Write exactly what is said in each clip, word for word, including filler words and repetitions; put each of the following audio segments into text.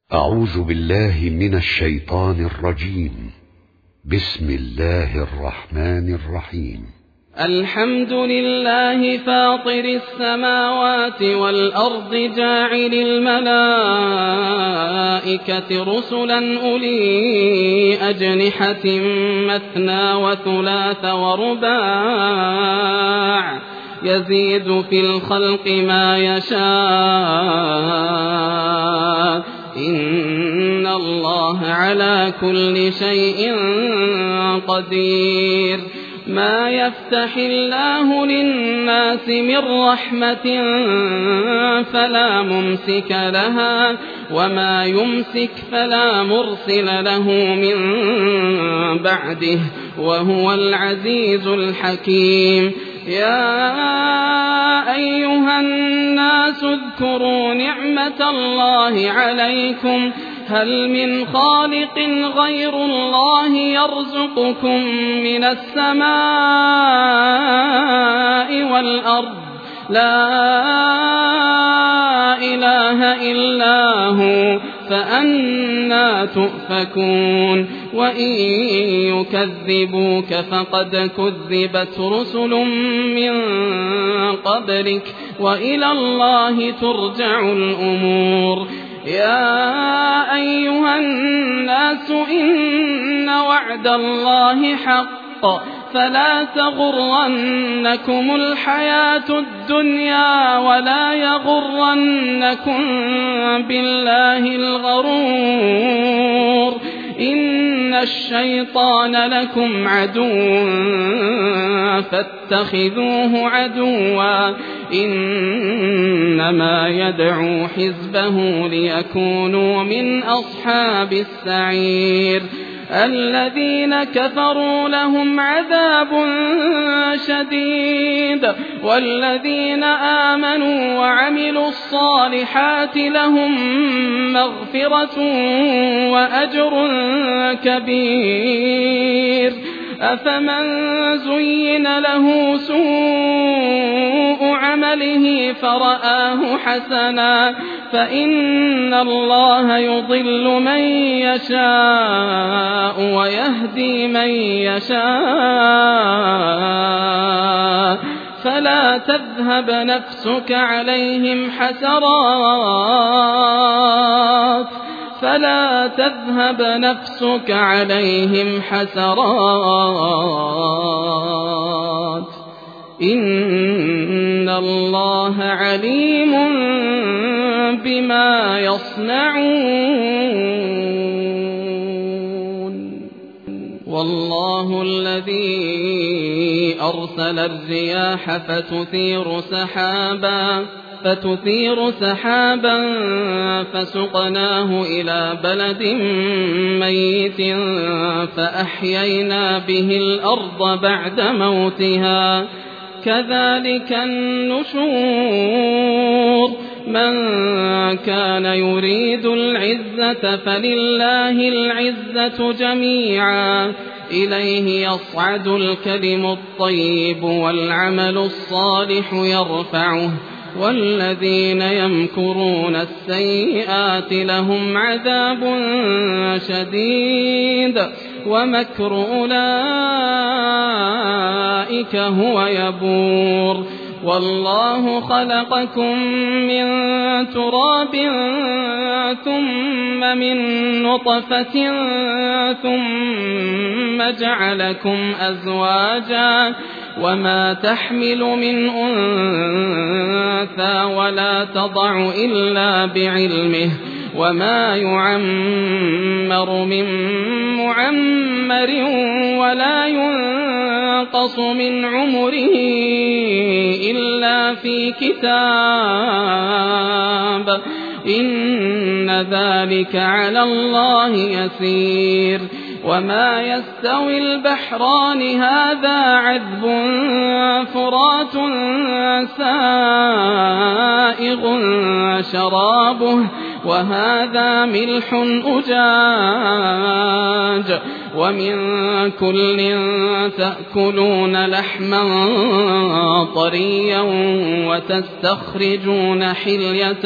أعوذ بالله من الشيطان الرجيم. بسم الله الرحمن الرحيم. الحمد لله فاطر السماوات والأرض جاعل الملائكة رسلا أولي أجنحة مثنى وثلاث ورباع يزيد في الخلق ما يشاء إن الله على كل شيء قدير. ما يفتح الله للناس من رحمة فلا ممسك لها وما يمسك فلا مرسل له من بعده وهو العزيز الحكيم. يا أيها الناس اذكروا نعمة الله عليكم هل من خالق غير الله يرزقكم من السماء والأرض لا إله إلا هو فأنى تؤفكون. وإن يكذبوك فقد كذبت رسل من قبلك وإلى الله ترجع الأمور. يا أيها الناس إن وعد الله حق فلا تغرنكم الحياة الدنيا ولا يغرنكم بالله الغرور. إن الشيطان لكم عدو فاتخذوه عدوا إنما يدعو حزبه ليكونوا من أصحاب السعير. الذين كفروا لهم عذاب شديد والذين آمنوا وعملوا الصالحات لهم مغفرة وأجر كبير. أفمن زين له سوء عمله فرآه حسنا فإن الله يضل من يشاء ويهدي من يشاء فلا تذهب نفسك عليهم حسرات فلا تذهب نفسك عليهم حسرات إن الله عليم بما يصنعون. والله الذي أرسل الرياح فتثير سحابا فتثير سحابا فسقناه إلى بلد ميت فأحيينا به الأرض بعد موتها كذلك النشور. من كان يريد العزة فلله العزة جميعا إليه يصعد الكلم الطيب والعمل الصالح يرفعه والذين يمكرون السيئات لهم عذاب شديد ومكر أولئك هو يبور. والله خلقكم من تراب ثم من نطفة ثم جعلكم أزواجا وما تحمل من أنثى ولا تضع إلا بعلمه وما يعمر من معمر ولا ينقص من عمره إلا في كتاب إن ذلك على الله يسير. وما يستوي البحران هذا عذب فرات سائغ شرابه وهذا ملح أجاج ومن كل تأكلون لحما طريا وتستخرجون حلية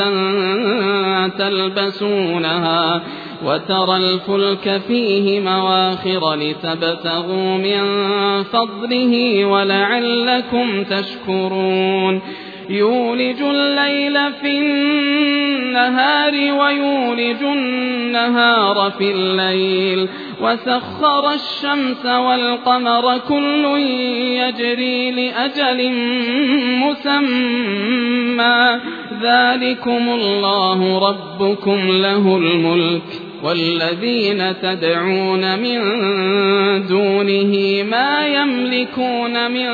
تلبسونها وترى الفلك فيه مواخر لتبتغوا من فضله ولعلكم تشكرون يولج الليل في النهار ويولج النهار في الليل وسخر الشمس والقمر كل يجري لأجل مسمى ذلكم الله ربكم له الملك والذين تدعون من دونه ما يملكون من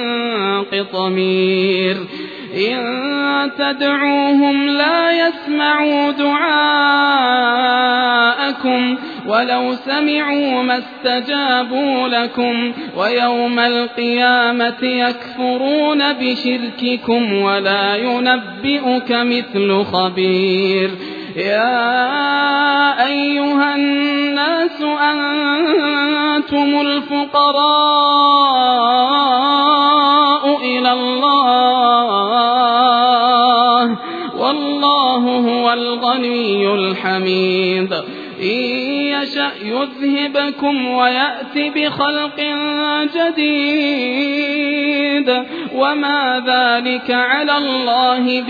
قطمير إن تدعوهم لا يسمعوا دعاءكم ولو سمعوا ما استجابوا لكم ويوم القيامة يكفرون بشرككم ولا ينبئك مثل خبير يا أيها الناس أنتم الفقراء إلى الله والله هو الغني الحميد إن يشأ يذهبكم ويأتي بخلق جديد وما ذلك على الله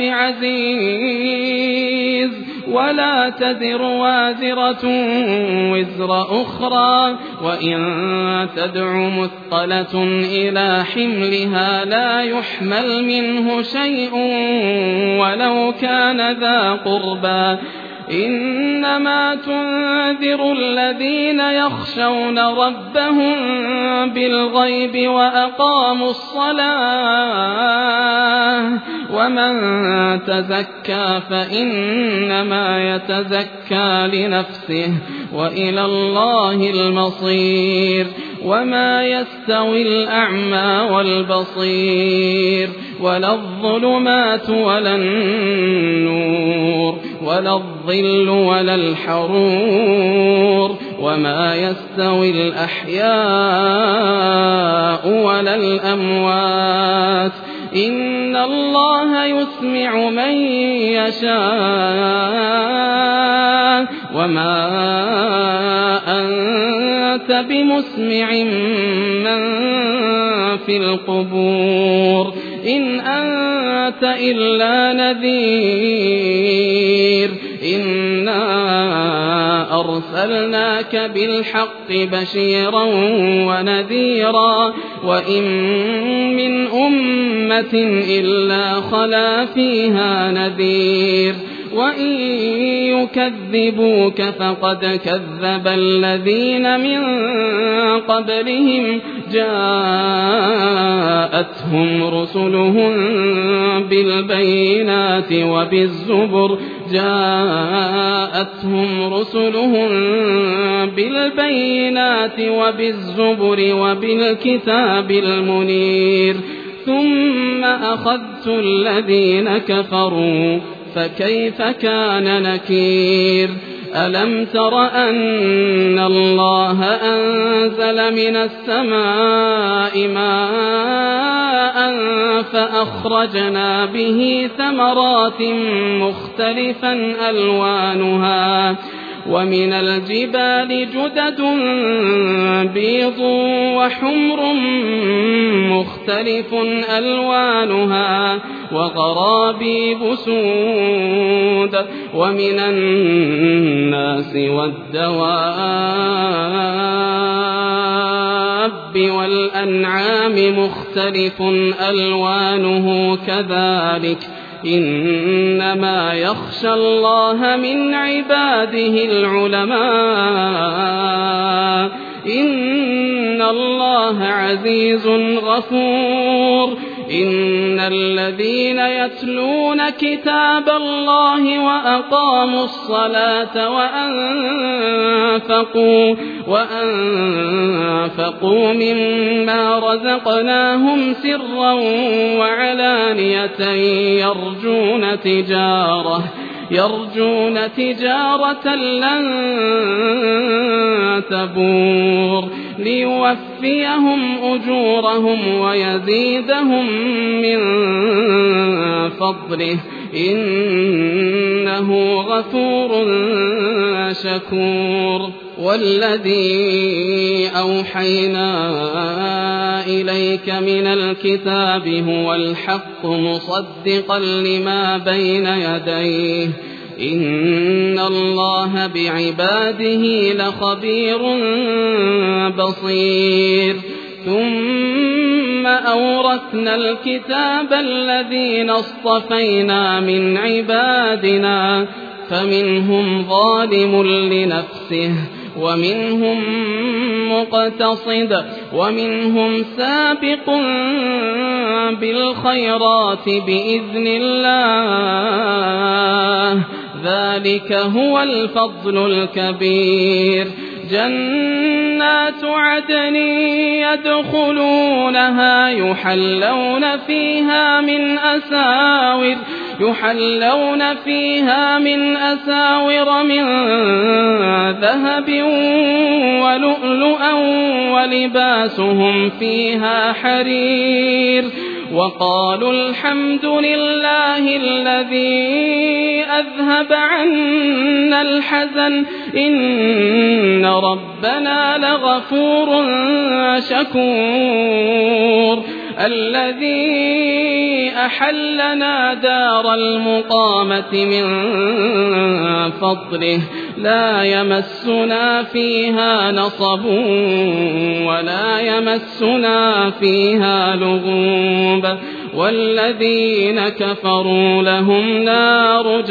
بعزيز ولا تزر وازرة وزر أخرى وإن تدع مثقلة إلى حملها لا يحمل منه شيء ولو كان ذا قربى إنما تنذر الذين يخشون ربهم بالغيب وأقاموا الصلاة ومن تزكى فإنما يتزكى لنفسه وإلى الله المصير وما يستوي الأعمى والبصير ولا الظلمات ولا النور ولا الظل ولا الحرور وما يستوي الأحياء ولا الأموات إن الله يسمع من يشاء وما أنت بمسمع من في القبور إن أنت إلا نذير إنا أرسلناك بالحق بشيرا ونذيرا وإن من أمة إلا خلا فيها نذير وإن يكذبوك فقد كذب الذين من قبلهم جاءتهم رسلهم بالبينات وبالزبر جاءتهم رسلهم بالبينات وبالزبر وبالكتاب المنير ثم أخذت الذين كفروا فكيف كان نكير ألم تر أن الله أنزل من السماء ماء فأخرجنا به ثمرات مختلفا ألوانها ومن الجبال جدد بيض وحمر مختلف ألوانها وغرابيب سود ومن الناس والدواب والأنعام مختلف ألوانه كذلك إنما يخشى الله من عباده العلماء إن الله عزيز غفور إن الذين يتلون كتاب الله وأقاموا الصلاة وأنفقوا وأنفقوا مما رزقناهم سرا وعلانية يرجون تجارة يرجون تجارة لن تبور ليوفيهم أجورهم ويزيدهم من فضله إنه غفور شكور. والذي أوحينا إليك من الكتاب هو الحق مصدقا لما بين يديه إن الله بعباده لخبير بصير. ثم أورثنا الكتاب الذين اصطفينا من عبادنا فمنهم ظالم لنفسه ومنهم مقتصد ومنهم سابق بالخيرات بإذن الله ذلك هو الفضل الكبير. جنات عدن يدخلونها يحلون فيها من أساور يحلون فيها من أساور من ذهب ولؤلؤا ولباسهم فيها حرير. وقالوا الحمد لله الذي أذهب عنا الحزن إن ربنا لغفور شكور. الذي أحلنا دار المقامة من فضله لا يمسنا فيها نصب ولا يمسنا فيها لغوب. والذين كفروا لهم نار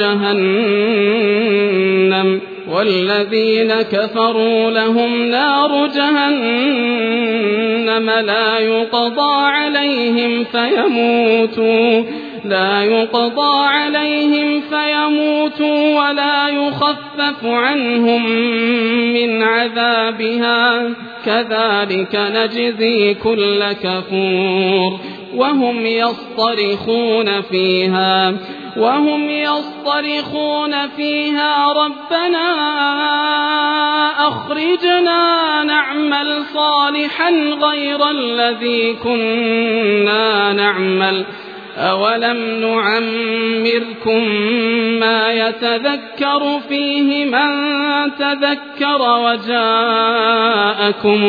جهنم والذين كفروا لهم نار جهنم لا يقضى عليهم فيموتوا لا يقضى عليهم فيموتوا ولا يخفف عنهم من عذابها كذلك نجزي كل كفور. وهم يصطرخون فيها وهم يصطرخون فيها ربنا أخرجنا نعمل صالحا غير الذي كنا نعمل أولم نعمركم ما يتذكر فيه من تذكر وجاءكم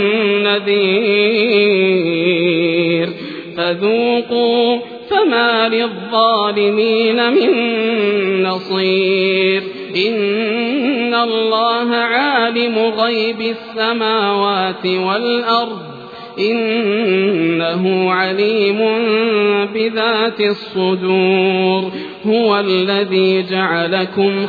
النذير فذوقوا فما للظالمين من نصير. إن الله عالم غيب السماوات والأرض إنه عليم بذات الصدور. هو الذي جعلكم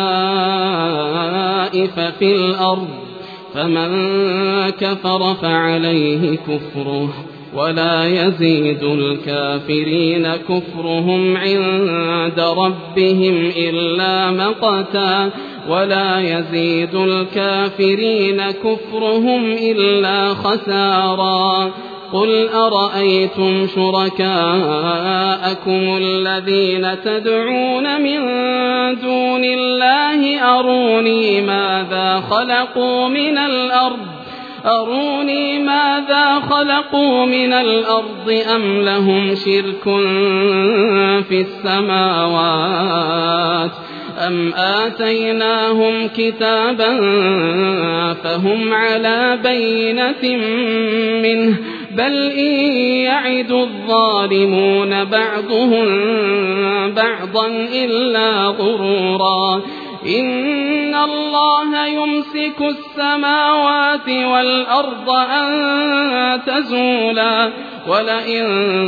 خلائف في الأرض فمن كفر فعليه كفره ولا يزيد الكافرين كفرهم عند ربهم إلا مقتا ولا يزيد الكافرين كفرهم إلا خسارا. قل أرأيتم شركاءكم الذين تدعون من دون الله أروني ماذا خلقوا من الأرض أروني ماذا خلقوا من الأرض أم لهم شرك في السماوات أم آتيناهم كتابا فهم على بينة منه بل إن يعد الظالمون بعضهم بعضا إلا غرورا. إن الله يمسك السماوات والأرض أن تزولا ولئن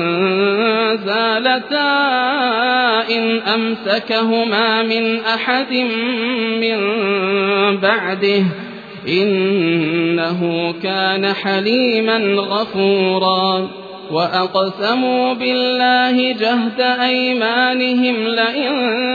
زالتا إن أمسكهما من أحد من بعده إنه كان حليما غفورا. وأقسموا بالله جهد أيمانهم لئن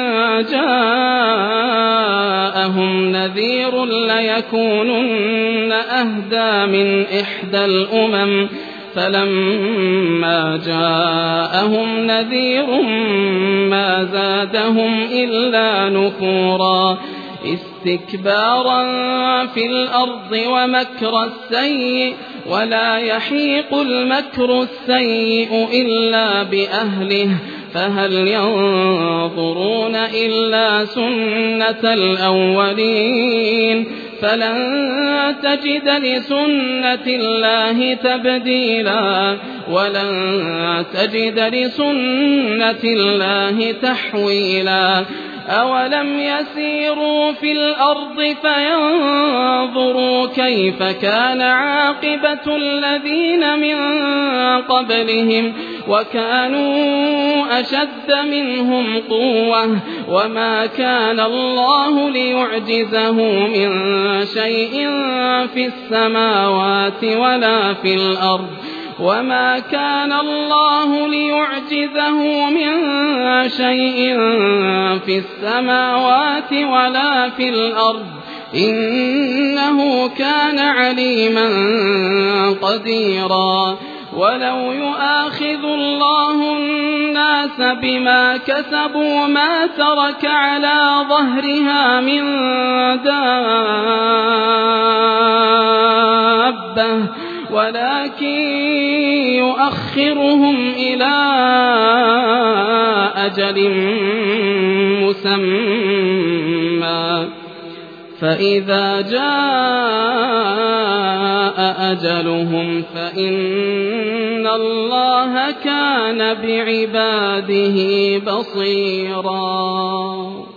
جاءهم نذير ليكونن أهدى من إحدى الأمم فلما جاءهم نذير ما زادهم إلا نفورا استكبارا في الأرض ومكر السيء ولا يحيق المكر السيء إلا بأهله فهل ينظرون إلا سنة الأولين فلن تجد لسنة الله تبديلا ولن تجد لسنة الله تحويلا أولم يسيروا في الأرض فينظروا كيف كان عاقبة الذين من قبلهم وكانوا أشد منهم قوة وما كان الله ليعجزه من شيء في السماوات ولا في الأرض وما كان الله ليعجزه من شيء في السماوات ولا في الأرض إنه كان عليما قديرا ولو يؤاخذ الله الناس بما كسبوا ما ترك على ظهرها من دابة ولكن يؤخرهم إلى أجل مسمى فإذا جاء أجلهم فإن الله كان بعباده بصيرا.